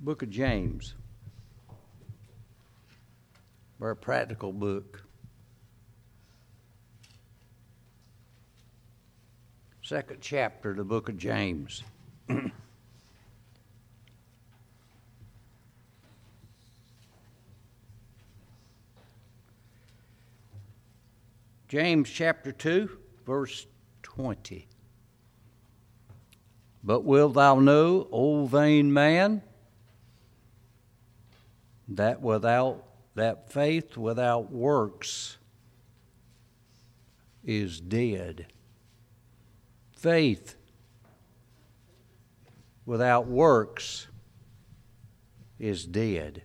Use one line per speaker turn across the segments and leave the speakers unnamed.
Book of James. Very practical book. Second chapter of the book of James. James chapter 2, verse 20. But wilt thou know, O vain man, that faith without works is dead. Faith without works is dead.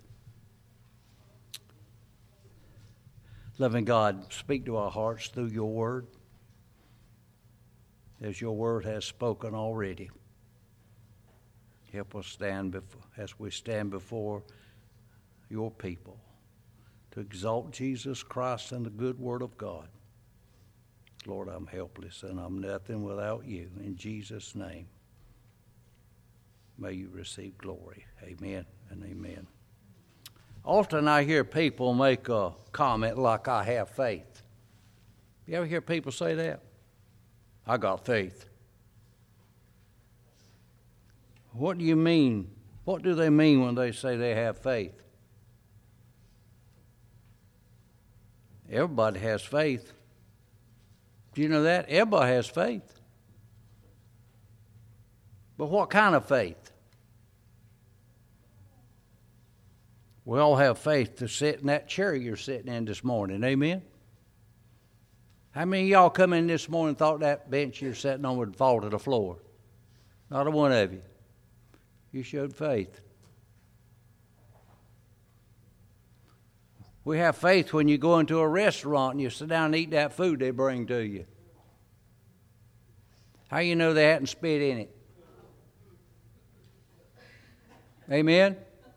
Loving God, speak to our hearts through your word, as your word has spoken already. Help us as we stand before your people to exalt Jesus Christ and the good word of God. Lord, I'm helpless and I'm nothing without you. In Jesus' name, may you receive glory. Amen and amen. Often I hear people make a comment like, I have faith. You ever hear people say that? I got faith. What do you mean? What do they mean when they say they have faith? Everybody has faith. Do you know that? Everybody has faith. But what kind of faith? We all have faith to sit in that chair you're sitting in this morning. Amen? How many of y'all come in this morning and thought that bench you're sitting on would fall to the floor? Not a one of you. You showed faith. We have faith when you go into a restaurant and you sit down and eat that food they bring to you. How you know they hadn't spit in it? Amen?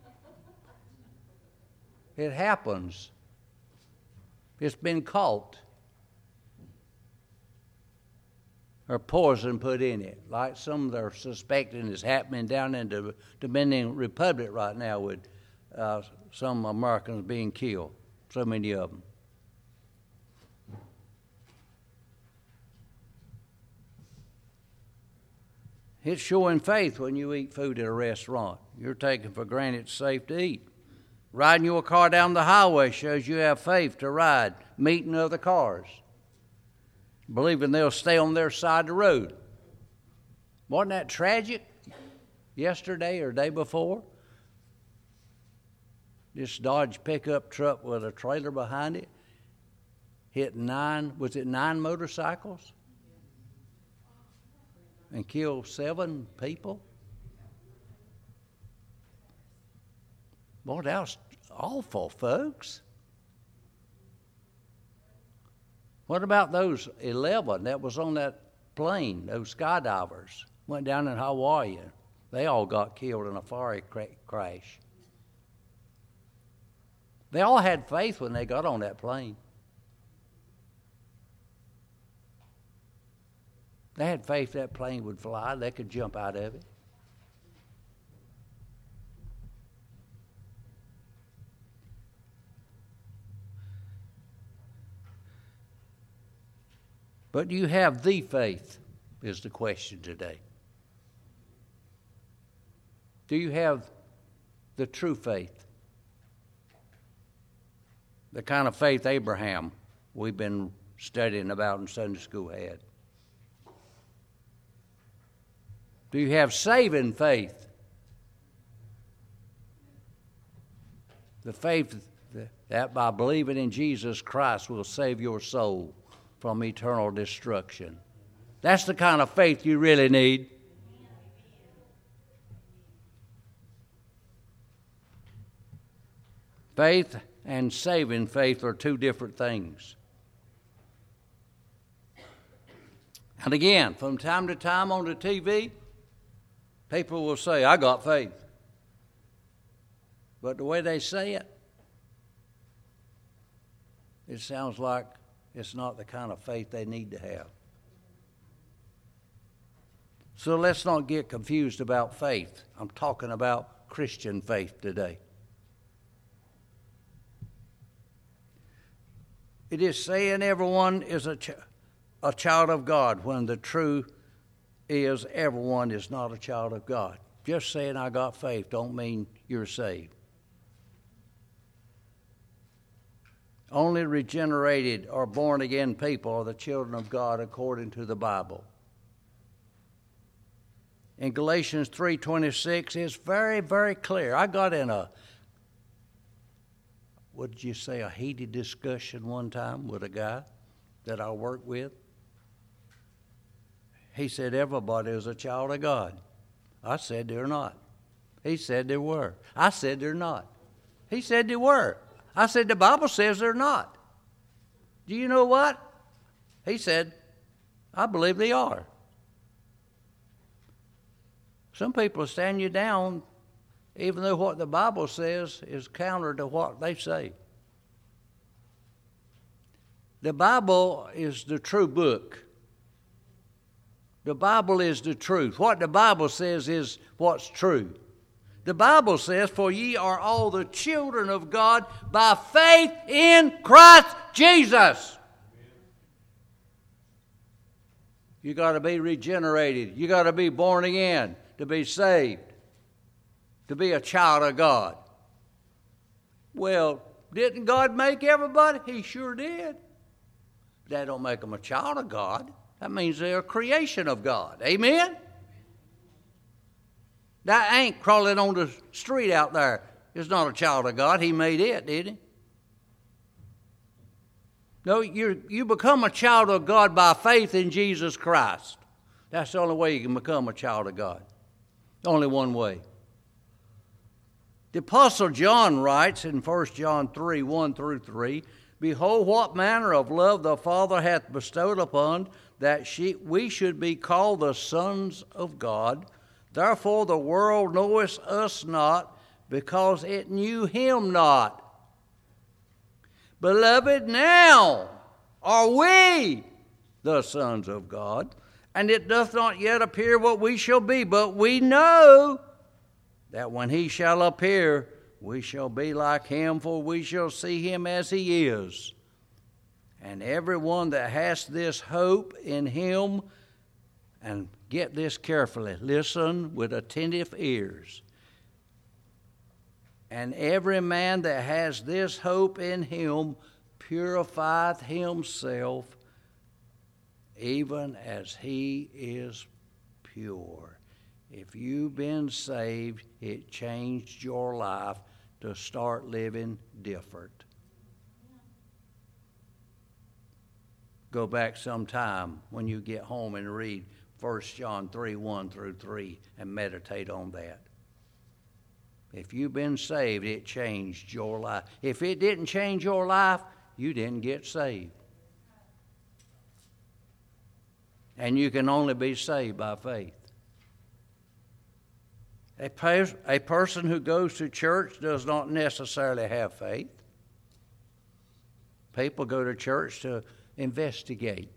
It happens. It's been caught. Or poison put in it, like some they're suspecting is happening down in the Dominican Republic right now with some Americans being killed, so many of them. It's showing faith when you eat food at a restaurant. You're taking for granted it's safe to eat. Riding your car down the highway shows you have faith to ride, meeting other cars, believing they'll stay on their side of the road. Wasn't that tragic yesterday or day before? This Dodge pickup truck with a trailer behind it hit nine motorcycles and killed 7 people? Boy, that was awful, folks. What about those 11 that was on that plane, those skydivers, went down in Hawaii? They all got killed in a fiery crash. They all had faith when they got on that plane. They had faith that plane would fly. They could jump out of it. But do you have the faith, is the question today. Do you have the true faith? The kind of faith Abraham we've been studying about in Sunday school had. Do you have saving faith? The faith that by believing in Jesus Christ will save your soul from eternal destruction. That's the kind of faith you really need. Faith and saving faith are two different things. And again, from time to time on the TV, people will say, I got faith. But the way they say it, it sounds like it's not the kind of faith they need to have. So let's not get confused about faith. I'm talking about Christian faith today. It is saying everyone is a child of God when the truth is everyone is not a child of God. Just saying I got faith don't mean you're saved. Only regenerated or born-again people are the children of God according to the Bible. In Galatians 3:26, it's very, very clear. I got in a heated discussion one time with a guy that I work with. He said everybody is a child of God. I said they're not. He said they were. I said they're not. He said they were. I said the Bible says they're not. Do you know what? He said, I believe they are. Some people stand you down even though what the Bible says is counter to what they say. The Bible is the true book. The Bible is the truth. What the Bible says is what's true. The Bible says, for ye are all the children of God by faith in Christ Jesus. You got to be regenerated. You got to be born again to be saved, to be a child of God. Well, didn't God make everybody? He sure did. That don't make them a child of God. That means they're a creation of God. Amen? That ant crawling on the street out there is not a child of God. He made it, did he? No, you become a child of God by faith in Jesus Christ. That's the only way you can become a child of God. Only one way. The Apostle John writes in 1 John 3:1-3, Behold, what manner of love the Father hath bestowed upon, that we should be called the sons of God. Therefore the world knoweth us not, because it knew him not. Beloved, now are we the sons of God, and it doth not yet appear what we shall be, but we know that when he shall appear, we shall be like him, for we shall see him as he is. And everyone that has this hope in him, and get this carefully, listen with attentive ears. And every man that has this hope in him purifieth himself, even as he is pure. If you've been saved, it changed your life to start living different. Go back sometime when you get home and read 1 John 3:1-3 and meditate on that. If you've been saved, it changed your life. If it didn't change your life, you didn't get saved. And you can only be saved by faith. A person who goes to church does not necessarily have faith. People go to church to investigate.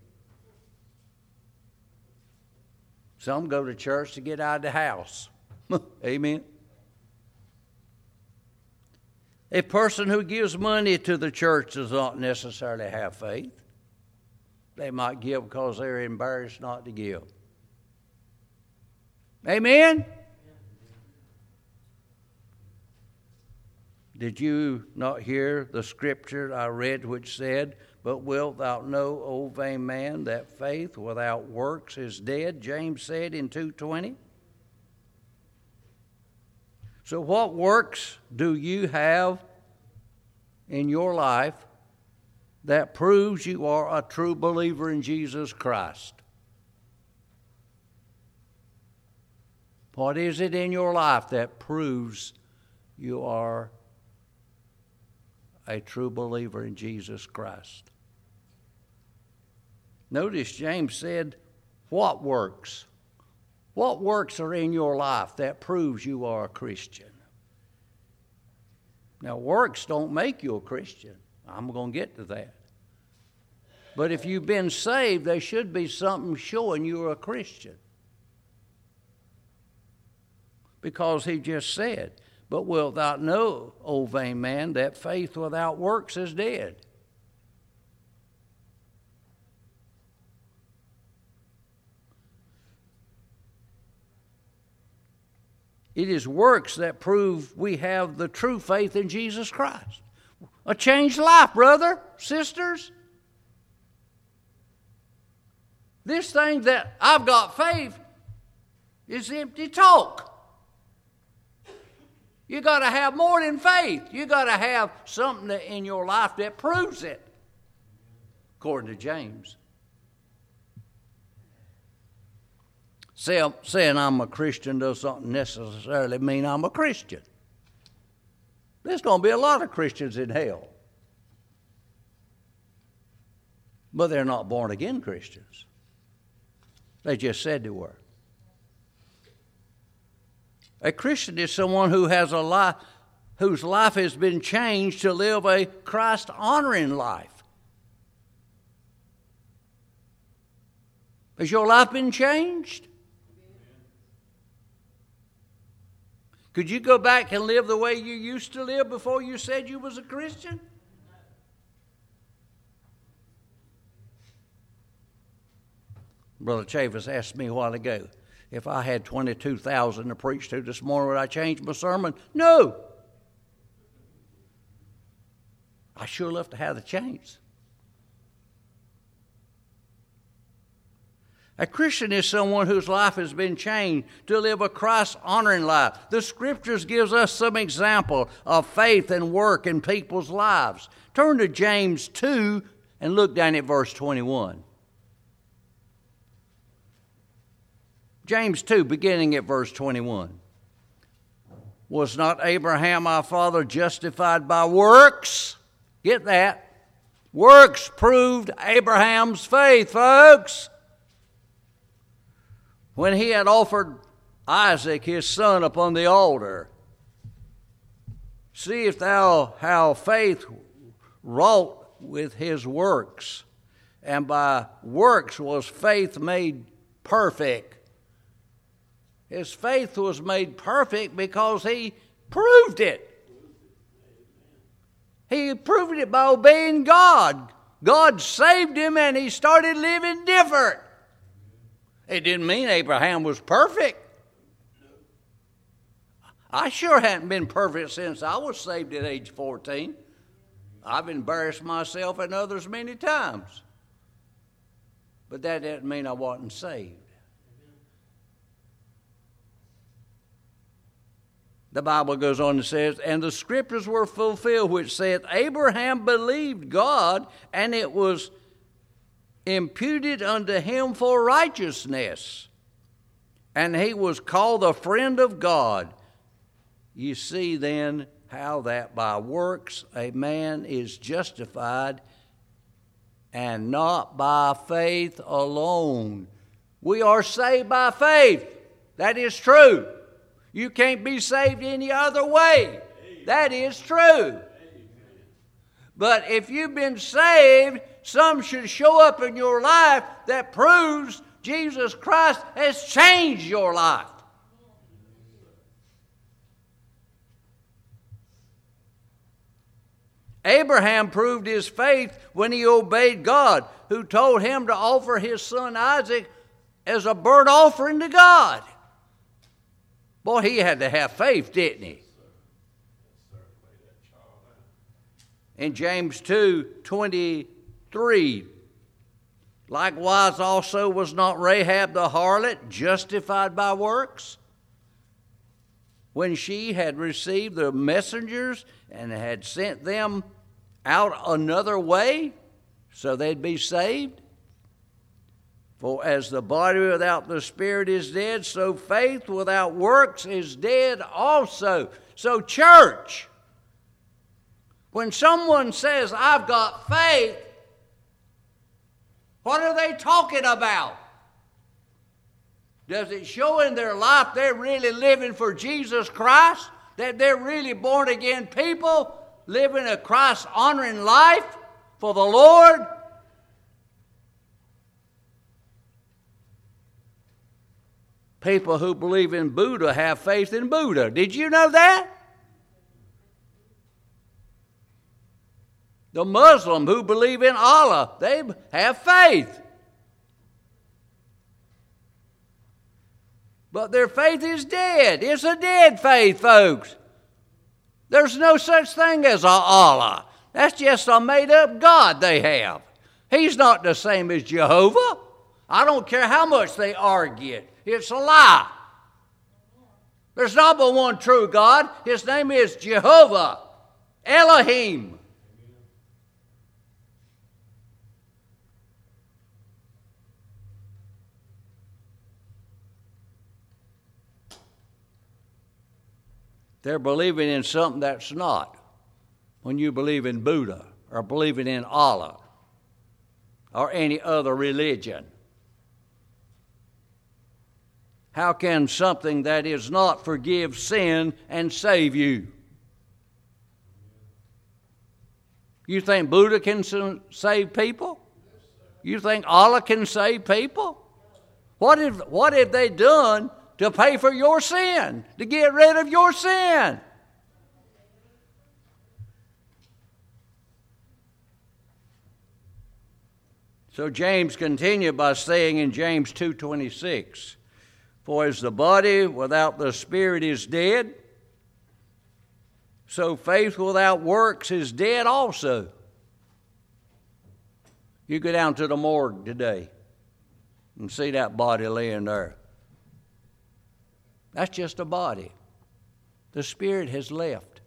Some go to church to get out of the house. Amen. A person who gives money to the church does not necessarily have faith. They might give because they're embarrassed not to give. Amen? Did you not hear the scripture I read which said, But wilt thou know, O vain man, that faith without works is dead? James said in 2:20. So what works do you have in your life that proves you are a true believer in Jesus Christ? What is it in your life that proves you are a true believer in Jesus Christ? Notice James said, what works? What works are in your life that proves you are a Christian? Now, works don't make you a Christian. I'm going to get to that. But if you've been saved, there should be something showing you're a Christian. because he just said, "But wilt thou know, O vain man, that faith without works is dead?" It is works that prove we have the true faith in Jesus Christ. A changed life, brother, sisters. This thing that I've got faith is empty talk. You got to have more than faith. You got to have something in your life that proves it, according to James. Saying I'm a Christian doesn't necessarily mean I'm a Christian. There's going to be a lot of Christians in hell. But they're not born-again Christians. They just said they were. A Christian is someone who has a life, whose life has been changed to live a Christ-honoring life. Has your life been changed? Could you go back and live the way you used to live before you said you was a Christian? Brother Chavis asked me a while ago, if I had 22,000 to preach to this morning, would I change my sermon? No. I sure love to have the chance. A Christian is someone whose life has been changed to live a Christ-honoring life. The Scriptures gives us some example of faith and work in people's lives. Turn to James 2 and look down at verse 21. James 2, beginning at verse 21. Was not Abraham our father justified by works? Get that. Works proved Abraham's faith, folks. When he had offered Isaac his son upon the altar. See if thou how faith wrought with his works, and by works was faith made perfect. His faith was made perfect because he proved it. He proved it by obeying God. God saved him and he started living different. It didn't mean Abraham was perfect. I sure hadn't been perfect since I was saved at age 14. I've embarrassed myself and others many times. But that didn't mean I wasn't saved. The Bible goes on and says, and the Scriptures were fulfilled, which saith, Abraham believed God, and it was imputed unto him for righteousness. And he was called a friend of God. You see then how that by works a man is justified, and not by faith alone. We are saved by faith. That is true. You can't be saved any other way. That is true. But if you've been saved, some should show up in your life that proves Jesus Christ has changed your life. Abraham proved his faith when he obeyed God, who told him to offer his son Isaac as a burnt offering to God. Boy, he had to have faith, didn't he? In James 2:23, likewise also was not Rahab the harlot justified by works, when she had received the messengers and had sent them out another way so they'd be saved? For as the body without the spirit is dead, so faith without works is dead also. So church, when someone says, I've got faith, what are they talking about? Does it show in their life they're really living for Jesus Christ? That they're really born again people living a Christ-honoring life for the Lord? People who believe in Buddha have faith in Buddha. Did you know that? The Muslim who believe in Allah, they have faith. But their faith is dead. It's a dead faith, folks. There's no such thing as Allah. That's just a made-up God they have. He's not the same as Jehovah. I don't care how much they argue it. It's a lie. There's not but one true God. His name is Jehovah, Elohim. They're believing in something that's not. When you believe in Buddha or believing in Allah or any other religion. How can something that is not forgive sin and save you? You think Buddha can save people? You think Allah can save people? What have they done to pay for your sin, to get rid of your sin? So James continued by saying in James 2:26, for as the body without the spirit is dead, so faith without works is dead also. You go down to the morgue today and see that body laying there. That's just a body. The spirit has left.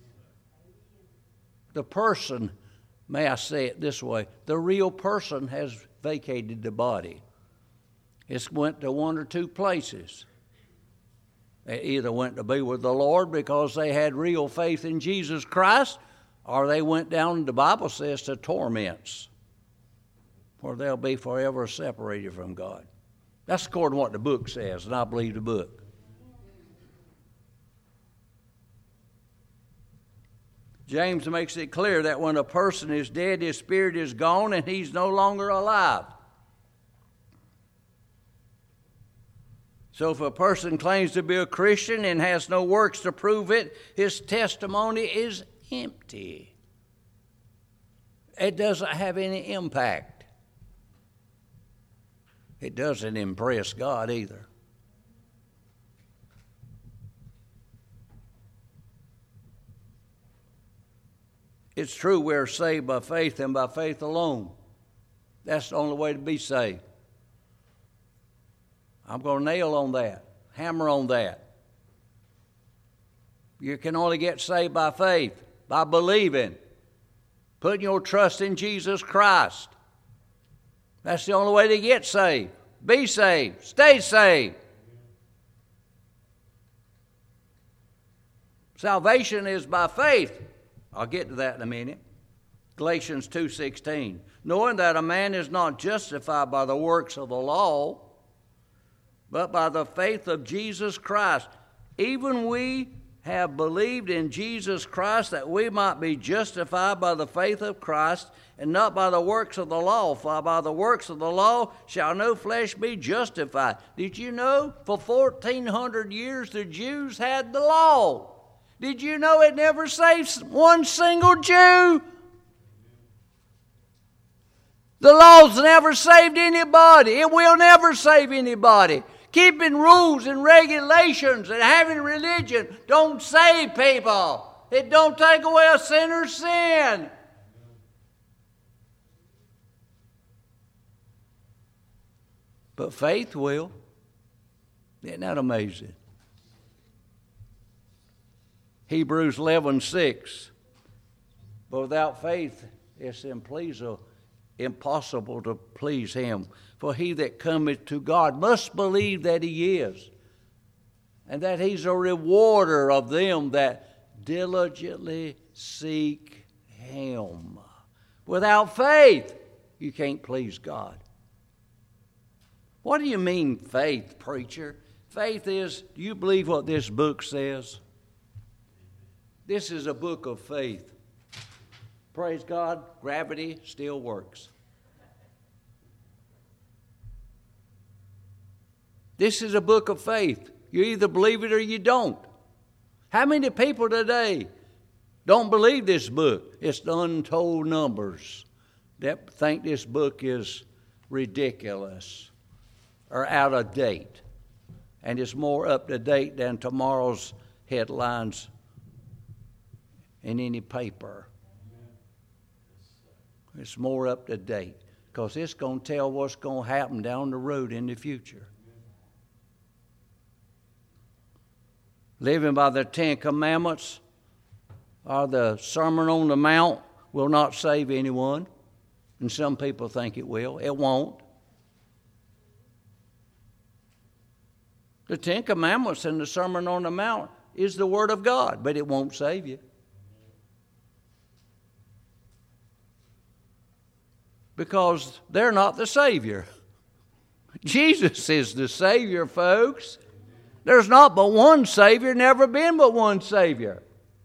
The person, may I say it this way, the real person has vacated the body. It's went to one or two places. They either went to be with the Lord because they had real faith in Jesus Christ, or they went down, the Bible says, to torments, where they'll be forever separated from God. That's according to what the book says, and I believe the book. James makes it clear that when a person is dead, his spirit is gone and he's no longer alive. So if a person claims to be a Christian and has no works to prove it, his testimony is empty. It doesn't have any impact. It doesn't impress God either. It's true we're saved by faith and by faith alone. That's the only way to be saved. I'm going to nail on that, hammer on that. You can only get saved by faith, by believing, putting your trust in Jesus Christ. That's the only way to get saved. Be saved. Stay saved. Salvation is by faith. I'll get to that in a minute. Galatians 2:16. Knowing that a man is not justified by the works of the law, but by the faith of Jesus Christ. Even we have believed in Jesus Christ that we might be justified by the faith of Christ and not by the works of the law. For by the works of the law shall no flesh be justified. Did you know for 1,400 years the Jews had the law? Did you know it never saved one single Jew? The law's never saved anybody. It will never save anybody. Keeping rules and regulations and having religion don't save people. It don't take away a sinner's sin. But faith will. Isn't that amazing? Hebrews 11:6. But without faith it's impossible to please him. For he that cometh to God must believe that he is, and that he's a rewarder of them that diligently seek him. Without faith, you can't please God. What do you mean faith, preacher? Faith is, do you believe what this book says? This is a book of faith. Praise God, gravity still works. This is a book of faith. You either believe it or you don't. How many people today don't believe this book? It's the untold numbers that think this book is ridiculous or out of date. And it's more up to date than tomorrow's headlines in any paper. It's more up to date because it's going to tell what's going to happen down the road in the future. Living by the Ten Commandments or the Sermon on the Mount will not save anyone. And some people think it will. It won't. The Ten Commandments and the Sermon on the Mount is the Word of God, but it won't save you. Because they're not the Savior. Jesus is the Savior, folks. There's not but one Savior, never been but one Savior.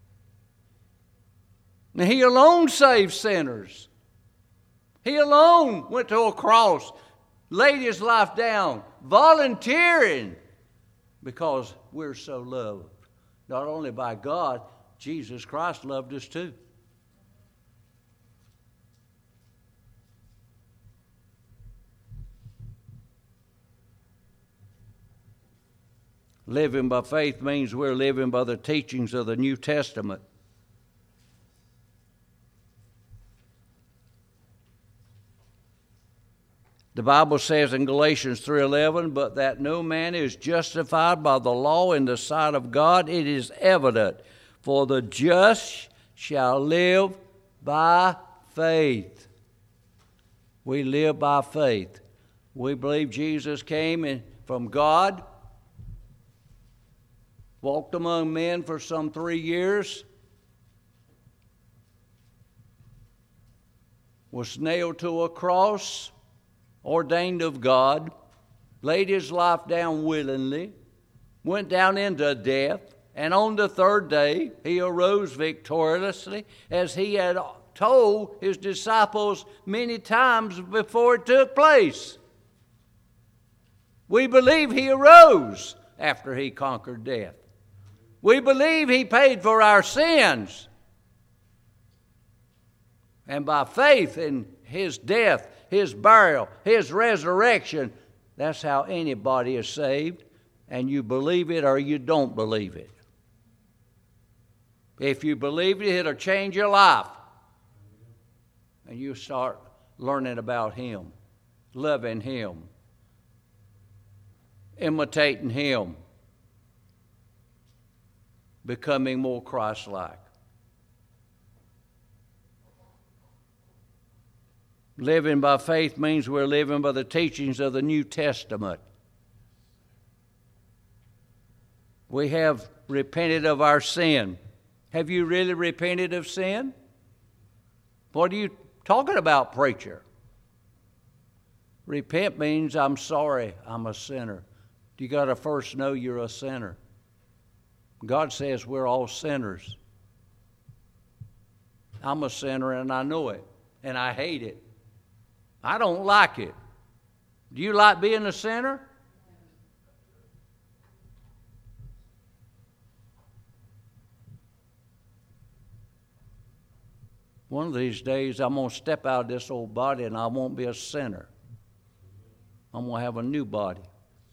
And He alone saves sinners. He alone went to a cross, laid His life down, volunteering, because we're so loved. Not only by God, Jesus Christ loved us too. Living by faith means we're living by the teachings of the New Testament. The Bible says in Galatians 3:11, but that no man is justified by the law in the sight of God, it is evident, for the just shall live by faith. We live by faith. We believe Jesus came from God, walked among men for some 3 years, was nailed to a cross, ordained of God, laid His life down willingly, went down into death, and on the third day He arose victoriously, as He had told His disciples many times before it took place. We believe He arose after He conquered death. We believe He paid for our sins. And by faith in His death, His burial, His resurrection, that's how anybody is saved. And you believe it or you don't believe it. If you believe it, it'll change your life. And you start learning about Him, loving Him, imitating Him, becoming more Christ-like. Living by faith means we're living by the teachings of the New Testament. We have repented of our sin. Have you really repented of sin? What are you talking about, preacher? Repent means I'm sorry, I'm a sinner. You got to first know you're a sinner. God says we're all sinners. I'm a sinner and I know it, and I hate it. I don't like it. Do you like being a sinner? One of these days I'm going to step out of this old body and I won't be a sinner. I'm going to have a new body.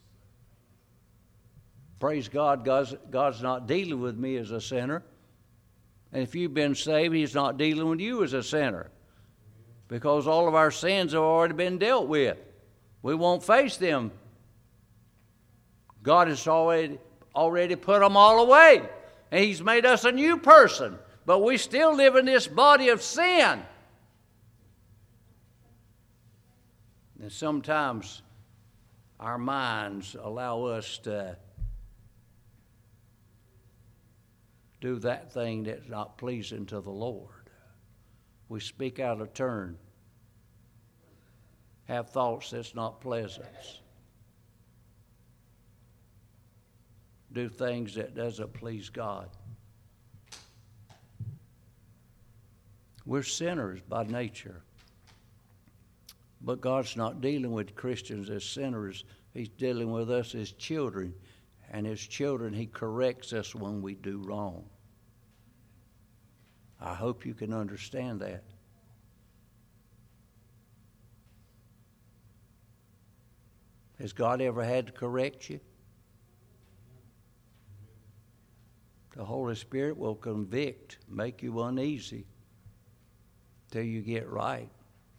Praise God, God's not dealing with me as a sinner. And if you've been saved, He's not dealing with you as a sinner. Because all of our sins have already been dealt with. We won't face them. God has already put them all away. And He's made us a new person. But we still live in this body of sin. And sometimes our minds allow us to do that thing that's not pleasing to the Lord. We speak out of turn, have thoughts that's not pleasant, do things that doesn't please God. We're sinners by nature. But God's not dealing with Christians as sinners. He's dealing with us as children. And as children, He corrects us when we do wrong. I hope you can understand that. Has God ever had to correct you? The Holy Spirit will convict, make you uneasy till you get right.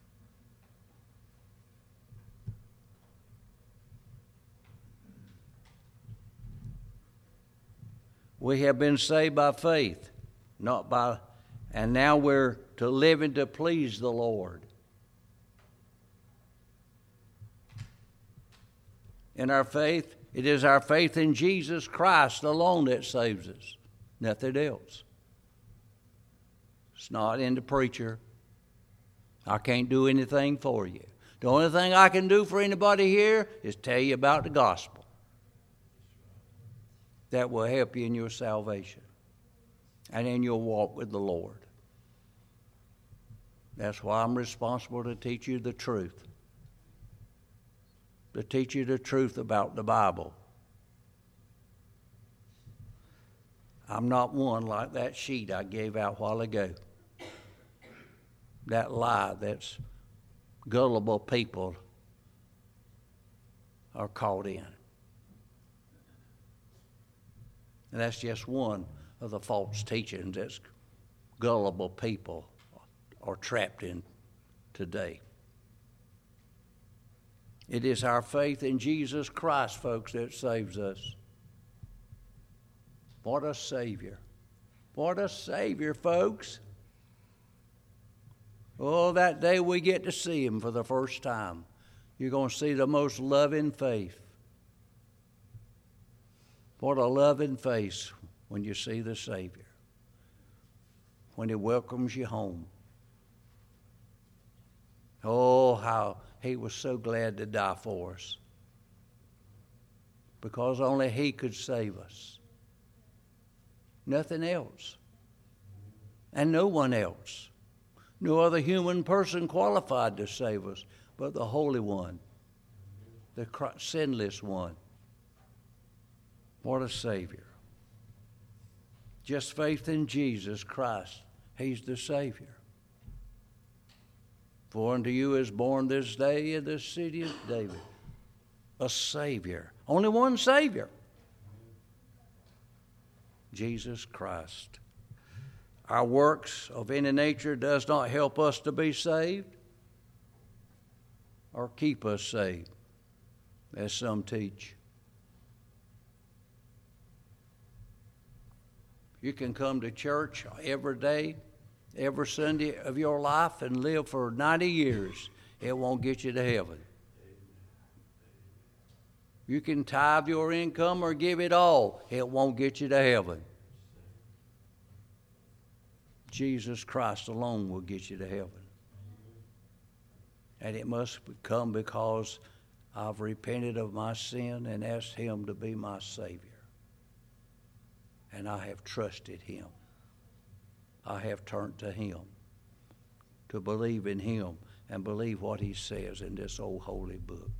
We have been saved by faith, and now we're to living to please the Lord. In our faith, it is our faith in Jesus Christ alone that saves us, nothing else. It's not in the preacher. I can't do anything for you. The only thing I can do for anybody here is tell you about the gospel. That will help you in your salvation and in your walk with the Lord. That's why I'm responsible to teach you the truth. To teach you the truth about the Bible. I'm not one like that sheet I gave out a while ago. That lie that's gullible people are caught in. And that's just one of the false teachings that gullible people are trapped in today. It is our faith in Jesus Christ, folks, that saves us. What a Savior. What a Savior, folks. Oh, that day we get to see Him for the first time. You're going to see the most loving faith. What a loving face when you see the Savior. When He welcomes you home. Oh, how He was so glad to die for us. Because only He could save us. Nothing else. And no one else. No other human person qualified to save us but the Holy One. The sinless One. What a Savior. Just faith in Jesus Christ. He's the Savior. For unto you is born this day in the city of David a Savior. Only one Savior. Jesus Christ. Our works of any nature does not help us to be saved or keep us saved, as some teach. You can come to church every day, every Sunday of your life and live for 90 years. It won't get you to heaven. You can tithe your income or give it all. It won't get you to heaven. Jesus Christ alone will get you to heaven. And it must come because I've repented of my sin and asked Him to be my Savior. And I have trusted Him. I have turned to Him to believe in Him and believe what He says in this old holy book.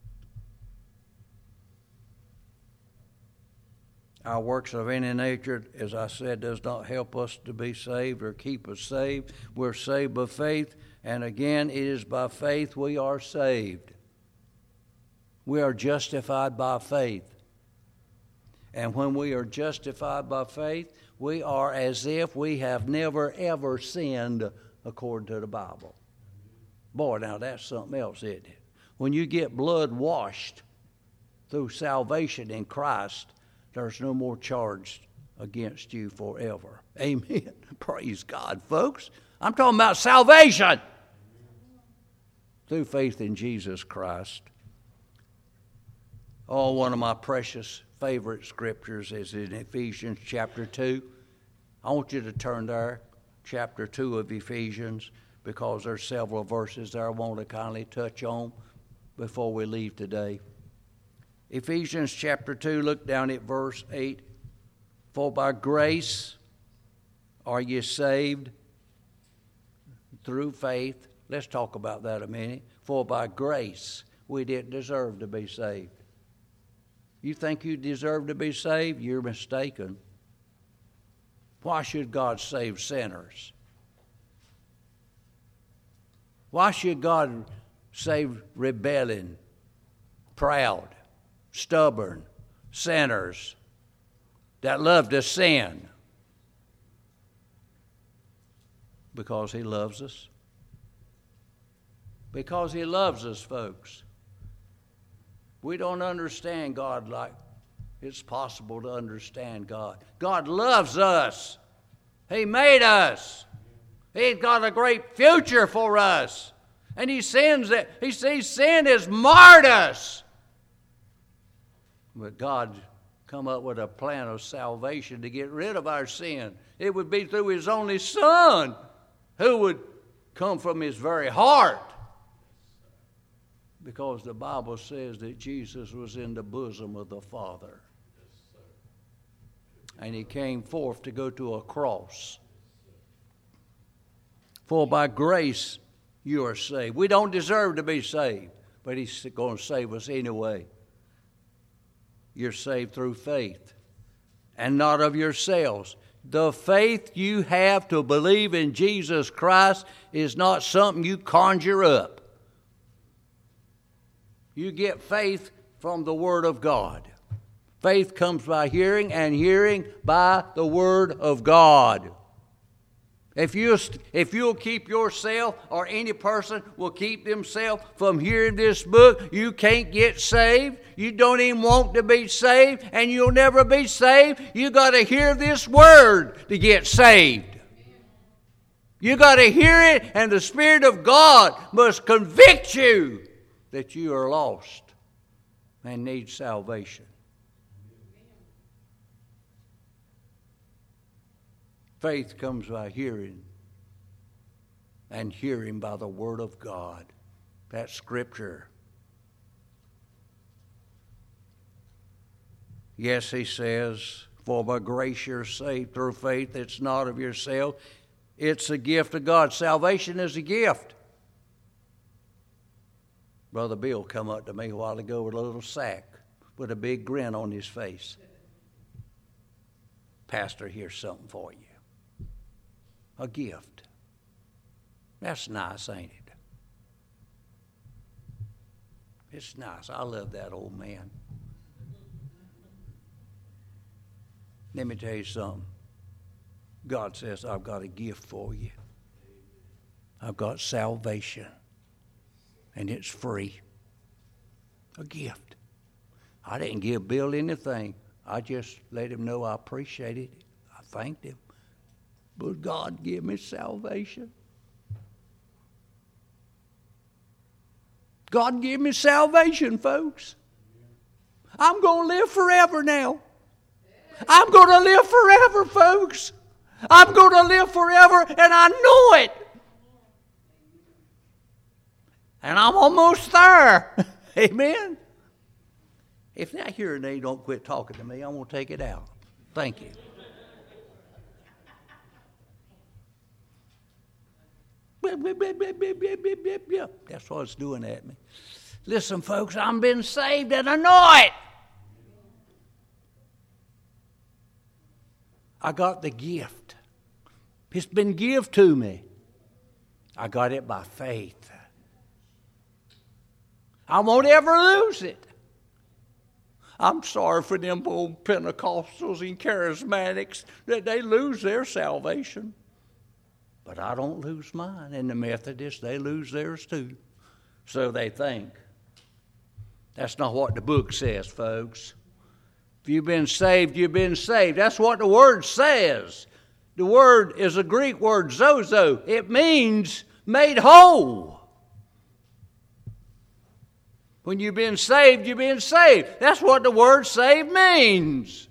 Our works of any nature, as I said, does not help us to be saved or keep us saved. We're saved by faith, and again, it is by faith we are saved. We are justified by faith. And when we are justified by faith, we are as if we have never, ever sinned according to the Bible. Boy, now that's something else, isn't it? When you get blood washed through salvation in Christ, there's no more charge against you forever. Amen. Praise God, folks. I'm talking about salvation through faith in Jesus Christ. Oh, one of my precious favorite scriptures is in Ephesians chapter 2. I want you to turn there, chapter 2 of Ephesians, because there's several verses there I want to kindly touch on before we leave today. Ephesians chapter 2, look down at verse 8. For by grace are you saved through faith. Let's talk about that a minute. For by grace we didn't deserve to be saved. You think you deserve to be saved? You're mistaken. Why should God save sinners? Why should God save rebelling, proud, stubborn sinners that love to sin? Because He loves us. Because He loves us, folks. We don't understand God like it's possible to understand God. God loves us. He made us. He's got a great future for us. And He sees sin has marred us. But God come up with a plan of salvation to get rid of our sin. It would be through His only Son, who would come from His very heart. Because the Bible says that Jesus was in the bosom of the Father. And He came forth to go to a cross. For by grace you are saved. We don't deserve to be saved, but He's going to save us anyway. You're saved through faith, and not of yourselves. The faith you have to believe in Jesus Christ is not something you conjure up. You get faith from the Word of God. Faith comes by hearing, and hearing by the Word of God. If you'll keep yourself, or any person will keep themselves from hearing this book, you can't get saved. You don't even want to be saved, and you'll never be saved. You got to hear this word to get saved. You got to hear it, and the Spirit of God must convict you that you are lost and need salvation. Faith comes by hearing, and hearing by the Word of God. That's Scripture. Yes, He says, for by grace you're saved through faith. It's not of yourself. It's a gift of God. Salvation is a gift. Brother Bill come up to me a while ago with a little sack with a big grin on his face. Pastor, here's something for you. A gift. That's nice, ain't it? It's nice. I love that old man. Let me tell you something. God says, I've got a gift for you. I've got salvation. And it's free. A gift. I didn't give Bill anything. I just let him know I appreciated it. I thanked him. But God give me salvation. God give me salvation, folks. I'm going to live forever now. I'm going to live forever, folks. I'm going to live forever, and I know it. And I'm almost there. Amen. If that hearing aid don't quit talking to me, I'm going to take it out. Thank you. That's what it's doing at me. Listen, folks, I'm been saved, and I know it. I got the gift. It's been given to me. I got it by faith. I won't ever lose it. I'm sorry for them old Pentecostals and charismatics that they lose their salvation. But I don't lose mine. And the Methodists, they lose theirs too. So they think. That's not what the book says, folks. If you've been saved, you've been saved. That's what the word says. The word is a Greek word, zozo. It means made whole. When you've been saved, you've been saved. That's what the word saved means.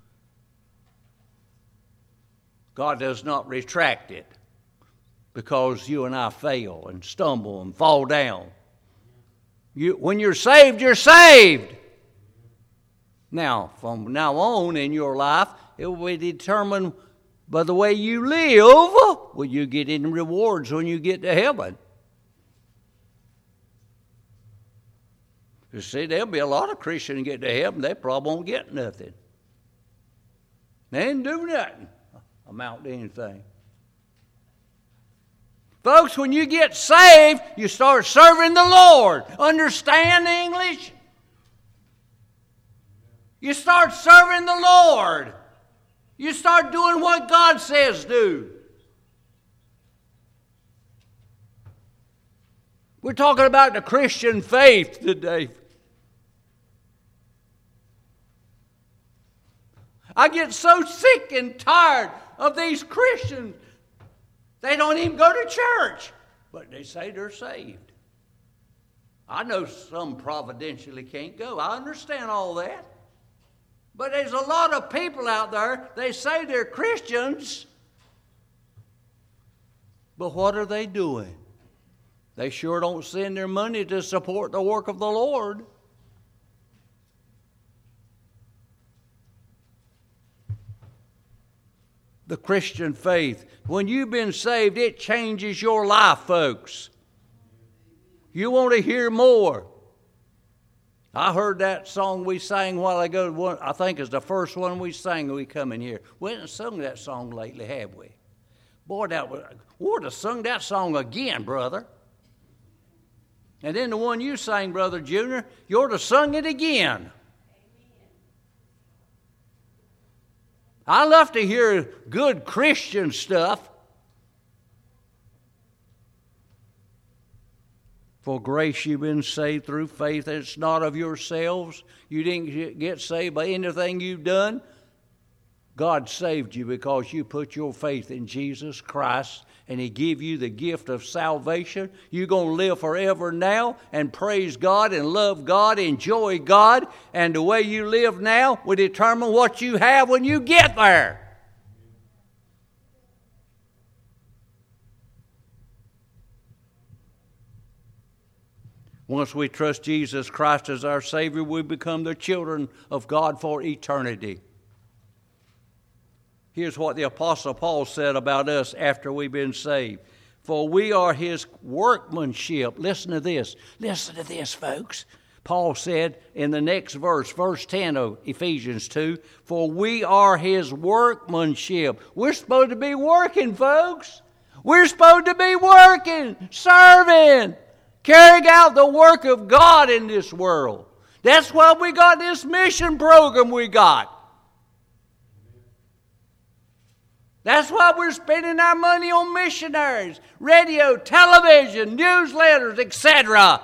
God does not retract it because you and I fail and stumble and fall down. When you're saved, you're saved. Now, from now on in your life, it will be determined by the way you live. Will you get any rewards when you get to heaven? You see, there'll be a lot of Christians get to heaven, they probably won't get nothing. They didn't do nothing amount to anything. Folks, when you get saved, you start serving the Lord. Understand English? You start serving the Lord. You start doing what God says do. We're talking about the Christian faith today. I get so sick and tired of these Christians. They don't even go to church, but they say they're saved. I know some providentially can't go. I understand all that. But there's a lot of people out there, they say they're Christians, but what are they doing? They sure don't send their money to support the work of the Lord. The Christian faith. When you've been saved, it changes your life, folks. You want to hear more. I heard that song we sang a while ago. I think it's the first one we sang when we come in here. We haven't sung that song lately, have we? Boy, we ought to sing that song again, brother. And then the one you sang, Brother Junior, you ought to sing it again. I love to hear good Christian stuff. For grace you've been saved through faith. It's not of yourselves. You didn't get saved by anything you've done. God saved you because you put your faith in Jesus Christ and He gave you the gift of salvation. You're going to live forever now and praise God and love God, enjoy God. And the way you live now will determine what you have when you get there. Once we trust Jesus Christ as our Savior, we become the children of God for eternity. Here's what the Apostle Paul said about us after we've been saved. For we are His workmanship. Listen to this. Listen to this, folks. Paul said in the next verse, verse 10 of Ephesians 2, for we are His workmanship. We're supposed to be working, folks. We're supposed to be working, serving, carrying out the work of God in this world. That's why we got this mission program we got. That's why we're spending our money on missionaries, radio, television, newsletters, etc.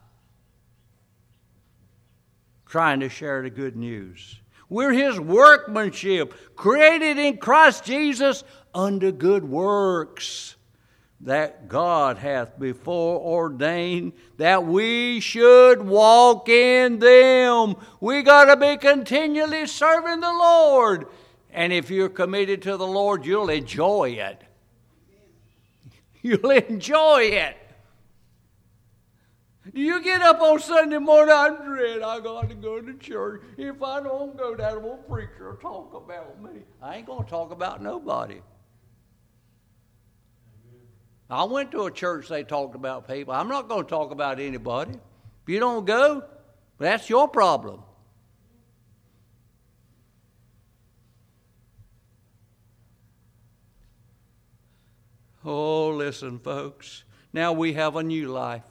Trying to share the good news. We're His workmanship, created in Christ Jesus unto good works, that God hath before ordained that we should walk in them. We got to be continually serving the Lord. And if you're committed to the Lord, you'll enjoy it. You'll enjoy it. Do you get up on Sunday morning, I'm dread, I got to go to church. If I don't go, that old preacher will talk about me. I ain't going to talk about nobody. I went to a church they talked about people. I'm not going to talk about anybody. If you don't go, that's your problem. Oh, listen, folks. Now we have a new life.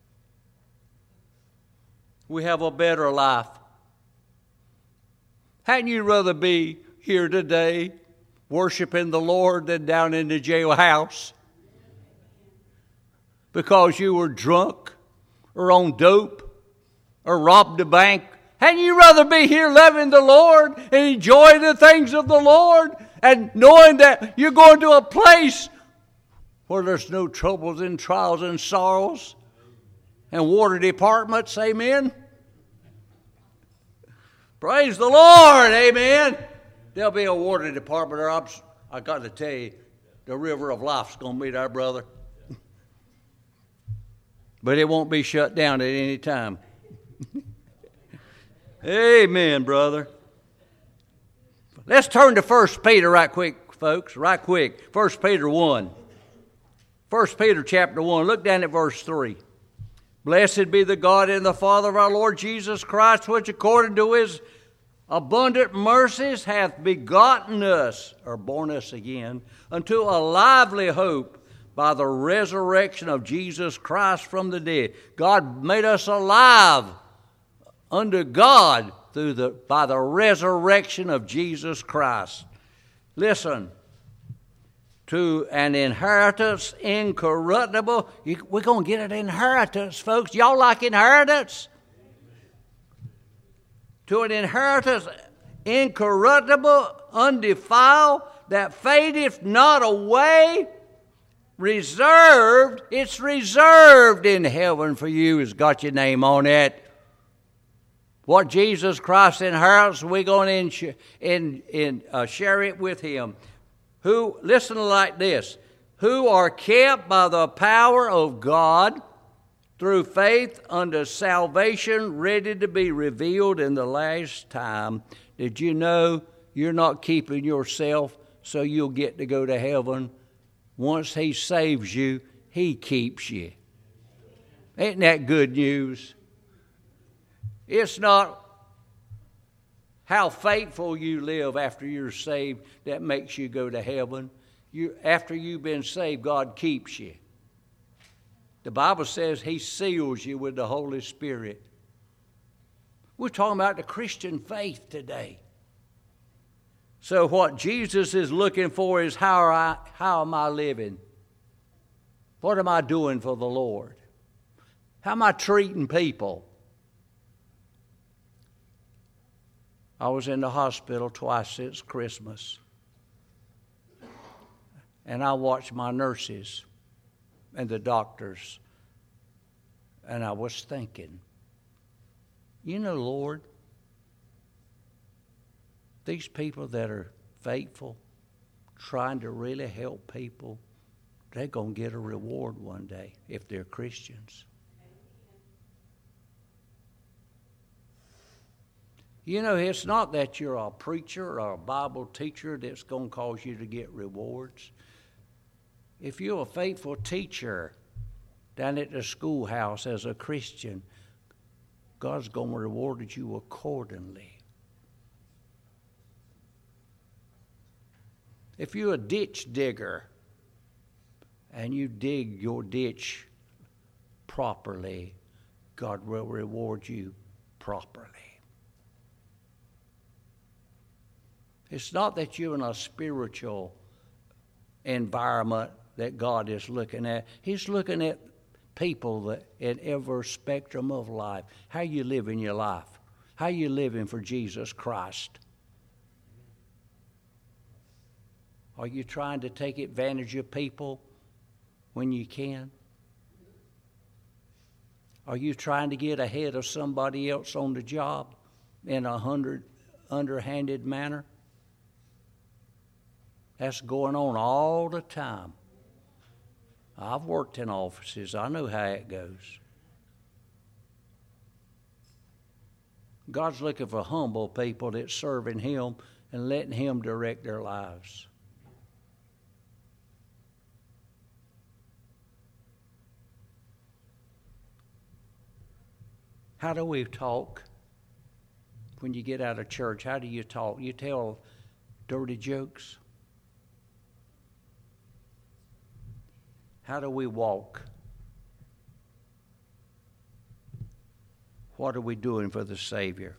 We have a better life. Hadn't you rather be here today worshiping the Lord than down in the jailhouse? Because you were drunk or on dope or robbed a bank? Hadn't you rather be here loving the Lord and enjoying the things of the Lord and knowing that you're going to a place where there's no troubles and trials and sorrows and water departments, amen? Praise the Lord, amen? There'll be a water department there. I got to tell you, the river of life's going to be there, brother. But it won't be shut down at any time. Amen, brother. Let's turn to 1 Peter right quick, folks, right quick. 1 Peter 1. 1 Peter chapter 1, look down at verse 3. Blessed be the God and the Father of our Lord Jesus Christ, which according to his abundant mercies hath begotten us, or born us again, unto a lively hope by the resurrection of Jesus Christ from the dead. God made us alive unto God by the resurrection of Jesus Christ. Listen, to an inheritance incorruptible. We're going to get an inheritance, folks. Y'all like inheritance? To an inheritance incorruptible, undefiled, that fadeth not away, reserved. It's reserved in heaven for you. It's got your name on it. What Jesus Christ inherits, we're going to share it with him. Who, listen like this, who are kept by the power of God through faith unto salvation, ready to be revealed in the last time. Did you know you're not keeping yourself so you'll get to go to heaven? Once he saves you, he keeps you. Ain't that good news? It's not how faithful you live after you're saved that makes you go to heaven. After you've been saved, God keeps you. The Bible says he seals you with the Holy Spirit. We're talking about the Christian faith today. So what Jesus is looking for is how am I living? What am I doing for the Lord? How am I treating people? I was in the hospital twice since Christmas. And I watched my nurses and the doctors. And I was thinking, you know, Lord, these people that are faithful, trying to really help people, they're going to get a reward one day if they're Christians. You know, it's not that you're a preacher or a Bible teacher that's going to cause you to get rewards. If you're a faithful teacher down at the schoolhouse as a Christian, God's going to reward you accordingly. If you're a ditch digger and you dig your ditch properly, God will reward you properly. It's not that you're in a spiritual environment that God is looking at. He's looking at people that in every spectrum of life. How you living your life? How you living for Jesus Christ? Are you trying to take advantage of people when you can? Are you trying to get ahead of somebody else on the job in a underhanded manner? That's going on all the time. I've worked in offices. I know how it goes. God's looking for humble people that's serving him and letting him direct their lives. How do we talk when you get out of church? How do you talk? You tell dirty jokes? How do we walk? What are we doing for the Savior?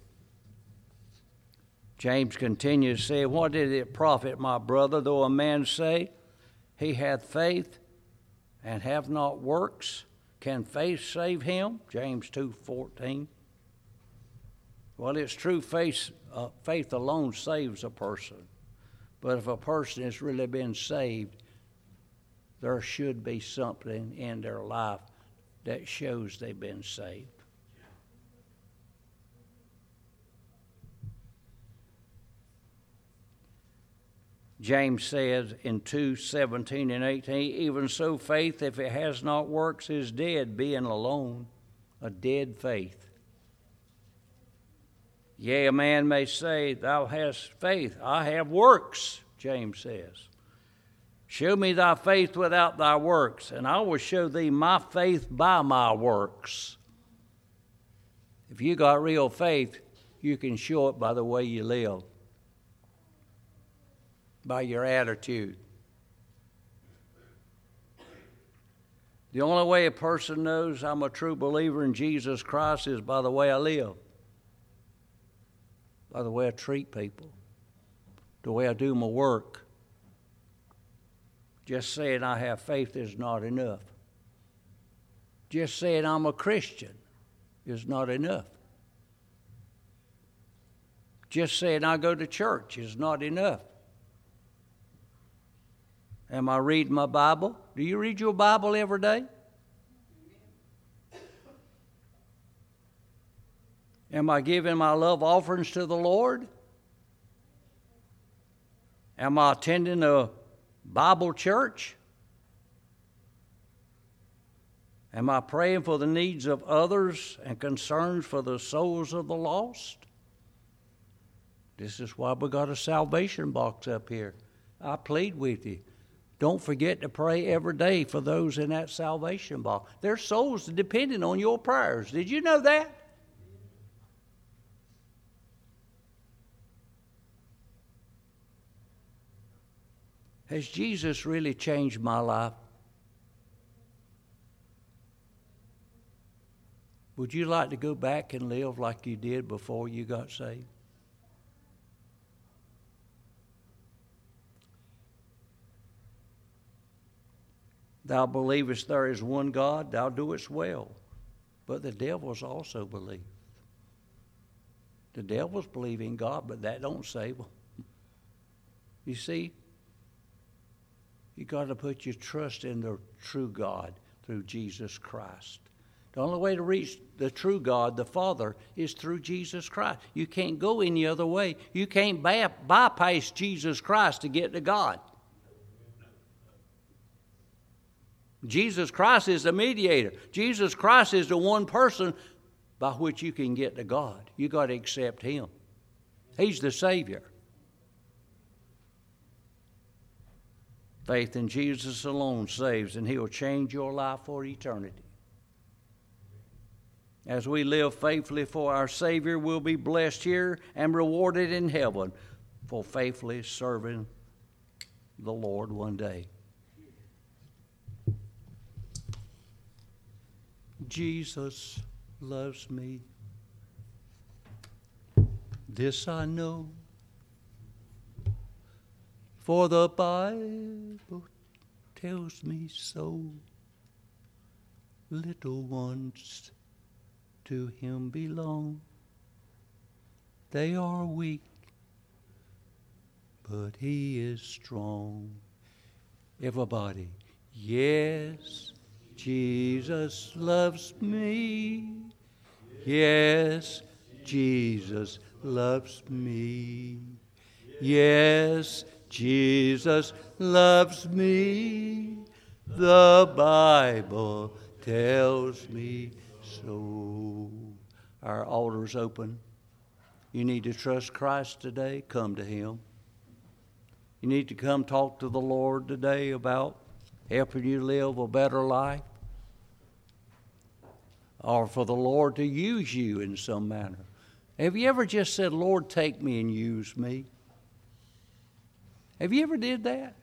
James continues to say, what did it profit, my brother, though a man say, he hath faith and have not works? Can faith save him? James 2:14. Well, it's true, faith alone saves a person. But if a person has really been saved, there should be something in their life that shows they've been saved. James says in 2:17 and 18, even so faith, if it has not works, is dead, being alone, a dead faith. Yea, a man may say, thou hast faith, I have works, James says. Show me thy faith without thy works, and I will show thee my faith by my works. If you got real faith, you can show it by the way you live, by your attitude. The only way a person knows I'm a true believer in Jesus Christ is by the way I live, by the way I treat people, the way I do my work. Just saying I have faith is not enough. Just saying I'm a Christian is not enough. Just saying I go to church is not enough. Am I reading my Bible? Do you read your Bible every day? Am I giving my love offerings to the Lord? Am I attending a Bible church? Am I praying for the needs of others and concerns for the souls of the lost? This is why we got a salvation box up here. I plead with you. Don't forget to pray every day for those in that salvation box. Their souls are depending on your prayers. Did you know that? Has Jesus really changed my life? Would you like to go back and live like you did before you got saved? Thou believest there is one God, thou doest well. But the devils also believe. The devils believe in God, but that don't save them. You see, you got to put your trust in the true God through Jesus Christ. The only way to reach the true God, the Father, is through Jesus Christ. You can't go any other way. You can't bypass Jesus Christ to get to God. Jesus Christ is the mediator. Jesus Christ is the one person by which you can get to God. You got to accept Him. He's the Savior. Faith in Jesus alone saves, and He'll change your life for eternity. As we live faithfully for our Savior, we'll be blessed here and rewarded in heaven for faithfully serving the Lord one day. Jesus loves me. This I know, for the Bible tells me so. Little ones to Him belong. They are weak, but He is strong. Everybody, yes, Jesus loves me. Yes, Jesus loves me. Yes, Jesus loves me. The Bible tells me so. Our altar's open. You need to trust Christ today. Come to Him. You need to come talk to the Lord today about helping you live a better life, or for the Lord to use you in some manner. Have you ever just said, Lord, take me and use me? Have you ever did that?